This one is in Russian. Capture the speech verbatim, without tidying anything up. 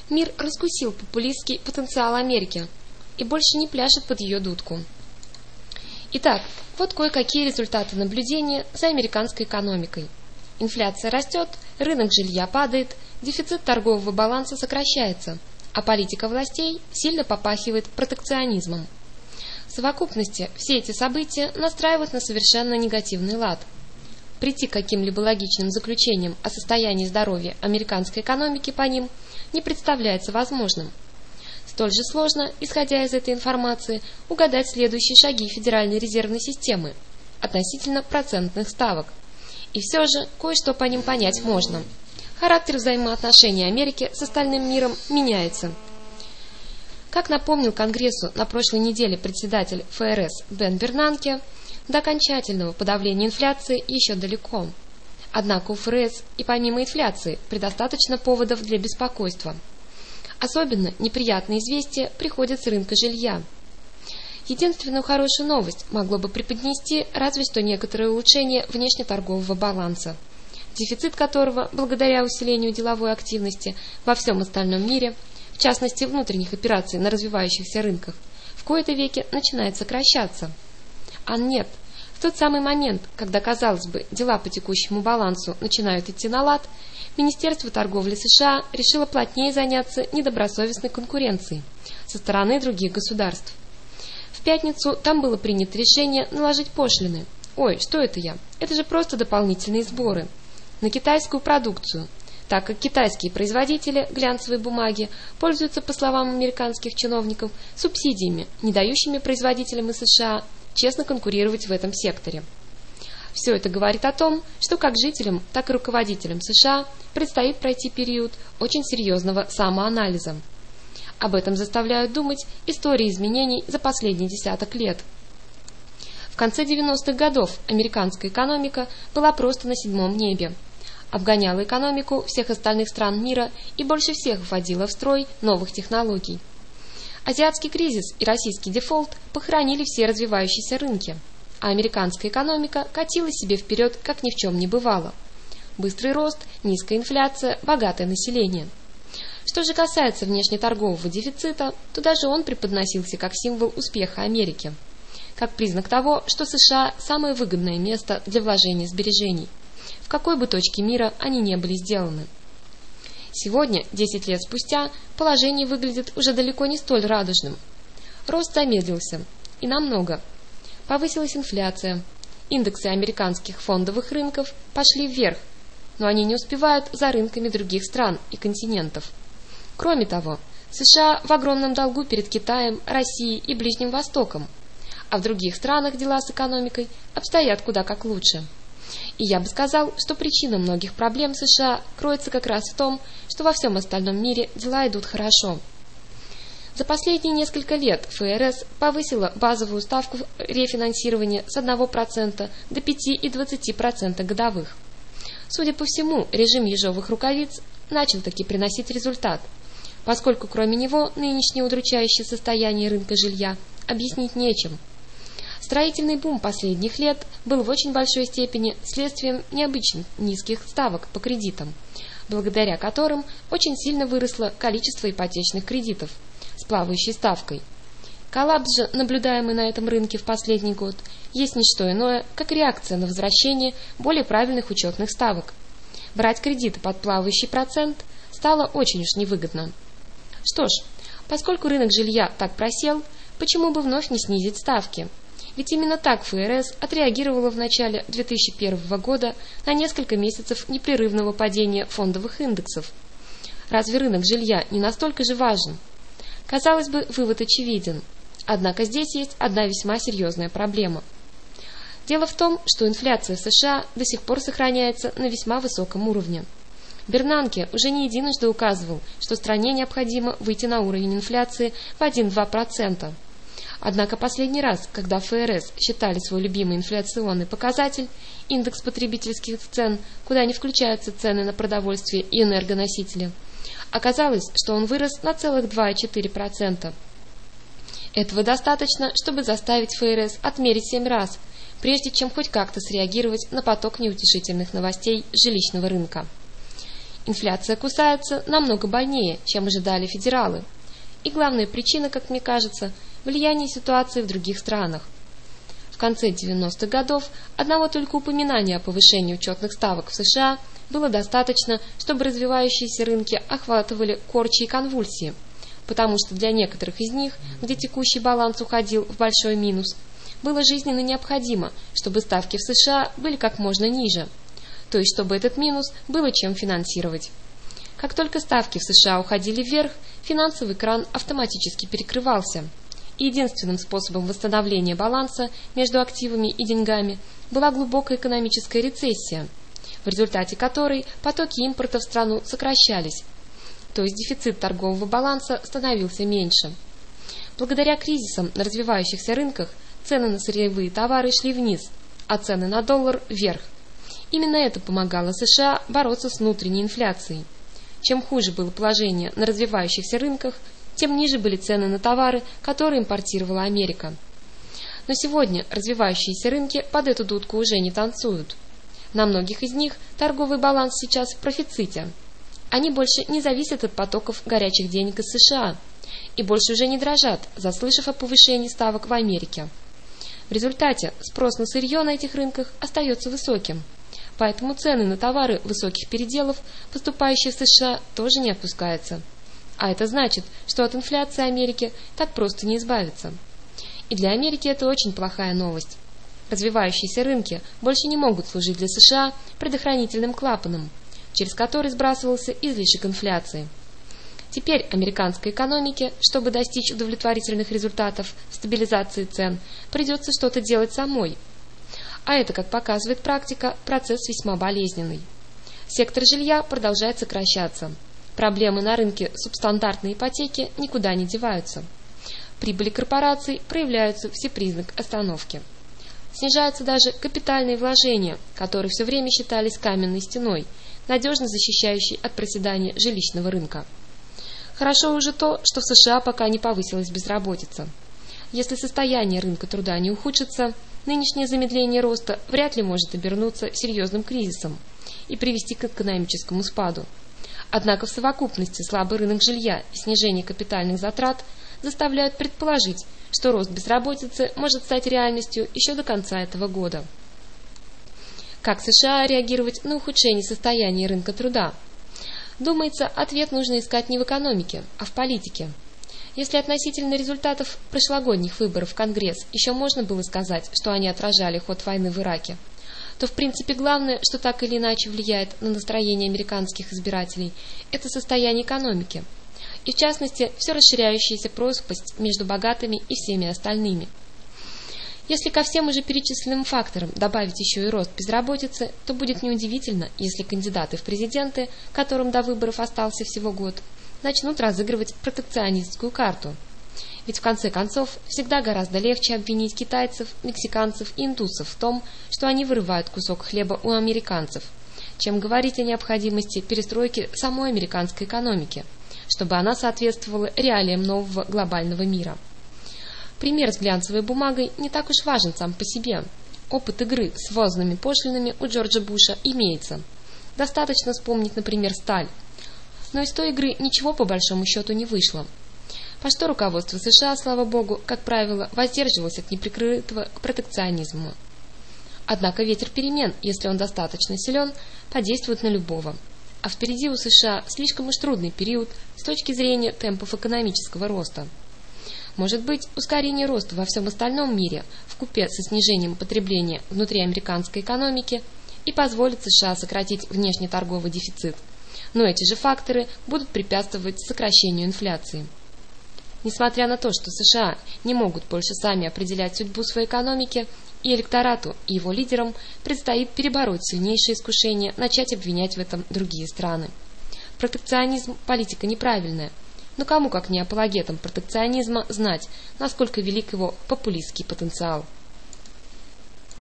Мир раскусил популистский потенциал Америки и больше не пляшет под ее дудку. Итак, вот кое-какие результаты наблюдения за американской экономикой. Инфляция растет, рынок жилья падает, дефицит торгового баланса сокращается, а политика властей сильно попахивает протекционизмом. В совокупности все эти события настраивают на совершенно негативный лад. Прийти к каким-либо логичным заключениям о состоянии здоровья американской экономики по ним не представляется возможным. Столь же сложно, исходя из этой информации, угадать следующие шаги Федеральной резервной системы относительно процентных ставок. И все же кое-что по ним понять можно. Характер взаимоотношений Америки с остальным миром меняется. Как напомнил Конгрессу на прошлой неделе председатель эф эр эс Бен Бернанке, до окончательного подавления инфляции еще далеко. Однако у эф эр эс и помимо инфляции предостаточно поводов для беспокойства. Особенно неприятные известия приходят с рынка жилья. Единственную хорошую новость могло бы преподнести разве что некоторое улучшение внешнеторгового баланса, дефицит которого, благодаря усилению деловой активности во всем остальном мире, в частности внутренних операций на развивающихся рынках, в кои-то веки начинает сокращаться. А нет, в тот самый момент, когда, казалось бы, дела по текущему балансу начинают идти на лад, Министерство торговли США решило плотнее заняться недобросовестной конкуренцией со стороны других государств. В пятницу там было принято решение наложить пошлины. Ой, что это я? Это же просто дополнительные сборы на китайскую продукцию, так как китайские производители глянцевой бумаги пользуются, по словам американских чиновников, субсидиями, не дающими производителям из США честно конкурировать в этом секторе. Все это говорит о том, что как жителям, так и руководителям США предстоит пройти период очень серьезного самоанализа. Об этом заставляют думать истории изменений за последние десяток лет. В конце девяностых годов американская экономика была просто на седьмом небе, обгоняла экономику всех остальных стран мира и больше всех вводила в строй новых технологий. Азиатский кризис и российский дефолт похоронили все развивающиеся рынки, а американская экономика катила себе вперед, как ни в чем не бывало. Быстрый рост, низкая инфляция, богатое население. Что же касается внешнеторгового дефицита, то даже он преподносился как символ успеха Америки, как признак того, что США – самое выгодное место для вложения сбережений, в какой бы точке мира они не были сделаны. Сегодня, десять лет спустя, положение выглядит уже далеко не столь радужным. Рост замедлился, и намного. Повысилась инфляция. Индексы американских фондовых рынков пошли вверх, но они не успевают за рынками других стран и континентов. Кроме того, США в огромном долгу перед Китаем, Россией и Ближним Востоком, а в других странах дела с экономикой обстоят куда как лучше. И я бы сказал, что причина многих проблем США кроется как раз в том, что во всем остальном мире дела идут хорошо. За последние несколько лет эф эр эс повысила базовую ставку рефинансирования с одного процента до пяти и двадцати процентов годовых. Судя по всему, режим ежовых рукавиц начал таки приносить результат, поскольку кроме него нынешнее удручающее состояние рынка жилья объяснить нечем. Строительный бум последних лет был в очень большой степени следствием необычно низких ставок по кредитам, благодаря которым очень сильно выросло количество ипотечных кредитов с плавающей ставкой. Коллапс же, наблюдаемый на этом рынке в последний год, есть не что иное, как реакция на возвращение более правильных учетных ставок. Брать кредиты под плавающий процент стало очень уж невыгодно. Что ж, поскольку рынок жилья так просел, почему бы вновь не снизить ставки? Ведь именно так эф эр эс отреагировала в начале две тысячи первого года на несколько месяцев непрерывного падения фондовых индексов. Разве рынок жилья не настолько же важен? Казалось бы, вывод очевиден. Однако здесь есть одна весьма серьезная проблема. Дело в том, что инфляция в США до сих пор сохраняется на весьма высоком уровне. Бернанке уже не единожды указывал, что стране необходимо выйти на уровень инфляции в один-два процента. Однако последний раз, когда эф эр эс считали свой любимый инфляционный показатель, индекс потребительских цен, куда не включаются цены на продовольствие и энергоносители, оказалось, что он вырос на целых два и четыре десятых процента. Этого достаточно, чтобы заставить эф эр эс отмерить семь раз, прежде чем хоть как-то среагировать на поток неутешительных новостей жилищного рынка. Инфляция кусается намного больнее, чем ожидали федералы. И главная причина, как мне кажется, влияние ситуации в других странах. В конце девяностых годов одного только упоминания о повышении учетных ставок в США было достаточно, чтобы развивающиеся рынки охватывали корчи и конвульсии, потому что для некоторых из них, где текущий баланс уходил в большой минус, было жизненно необходимо, чтобы ставки в США были как можно ниже, то есть чтобы этот минус было чем финансировать. Как только ставки в США уходили вверх, финансовый кран автоматически перекрывался, и единственным способом восстановления баланса между активами и деньгами была глубокая экономическая рецессия, в результате которой потоки импорта в страну сокращались, то есть дефицит торгового баланса становился меньше. Благодаря кризисам на развивающихся рынках цены на сырьевые товары шли вниз, а цены на доллар вверх. Именно это помогало США бороться с внутренней инфляцией. Чем хуже было положение на развивающихся рынках, тем ниже были цены на товары, которые импортировала Америка. Но сегодня развивающиеся рынки под эту дудку уже не танцуют. На многих из них торговый баланс сейчас в профиците. Они больше не зависят от потоков горячих денег из США и больше уже не дрожат, заслышав о повышении ставок в Америке. В результате спрос на сырье на этих рынках остается высоким, поэтому цены на товары высоких переделов, поступающие в США, тоже не опускаются. А это значит, что от инфляции Америки так просто не избавиться. И для Америки это очень плохая новость. Развивающиеся рынки больше не могут служить для США предохранительным клапаном, через который сбрасывался излишек инфляции. Теперь американской экономике, чтобы достичь удовлетворительных результатов в стабилизации цен, придется что-то делать самой. А это, как показывает практика, процесс весьма болезненный. Сектор жилья продолжает сокращаться. Проблемы на рынке субстандартной ипотеки никуда не деваются. Прибыли корпораций проявляются все признак остановки. Снижаются даже капитальные вложения, которые все время считались каменной стеной, надежно защищающей от проседания жилищного рынка. Хорошо уже то, что в США пока не повысилась безработица. Если состояние рынка труда не ухудшится, нынешнее замедление роста вряд ли может обернуться серьезным кризисом и привести к экономическому спаду. Однако в совокупности слабый рынок жилья и снижение капитальных затрат заставляют предположить, что рост безработицы может стать реальностью еще до конца этого года. Как США реагировать на ухудшение состояния рынка труда? Думается, ответ нужно искать не в экономике, а в политике. Если относительно результатов прошлогодних выборов в Конгресс еще можно было сказать, что они отражали ход войны в Ираке, то в принципе главное, что так или иначе влияет на настроение американских избирателей, это состояние экономики, и в частности все расширяющаяся пропасть между богатыми и всеми остальными. Если ко всем уже перечисленным факторам добавить еще и рост безработицы, то будет неудивительно, если кандидаты в президенты, которым до выборов остался всего год, начнут разыгрывать протекционистскую карту. Ведь в конце концов всегда гораздо легче обвинить китайцев, мексиканцев и индусов в том, что они вырывают кусок хлеба у американцев, чем говорить о необходимости перестройки самой американской экономики, чтобы она соответствовала реалиям нового глобального мира. Пример с глянцевой бумагой не так уж важен сам по себе. Опыт игры с ввозными пошлинами у Джорджа Буша имеется. Достаточно вспомнить, например, сталь. Но из той игры ничего по большому счету не вышло. По что руководство США, слава богу, как правило, воздерживалось от неприкрытого протекционизма. Однако ветер перемен, если он достаточно силен, подействует на любого. А впереди у США слишком уж трудный период с точки зрения темпов экономического роста. Может быть, ускорение роста во всем остальном мире вкупе со снижением потребления внутри американской экономики и позволит США сократить внешнеторговый дефицит. Но эти же факторы будут препятствовать сокращению инфляции. Несмотря на то, что США не могут больше сами определять судьбу своей экономики, и электорату, и его лидерам предстоит перебороть сильнейшее искушение начать обвинять в этом другие страны. Протекционизм – политика неправильная, но кому, как не апологетам протекционизма, знать, насколько велик его популистский потенциал.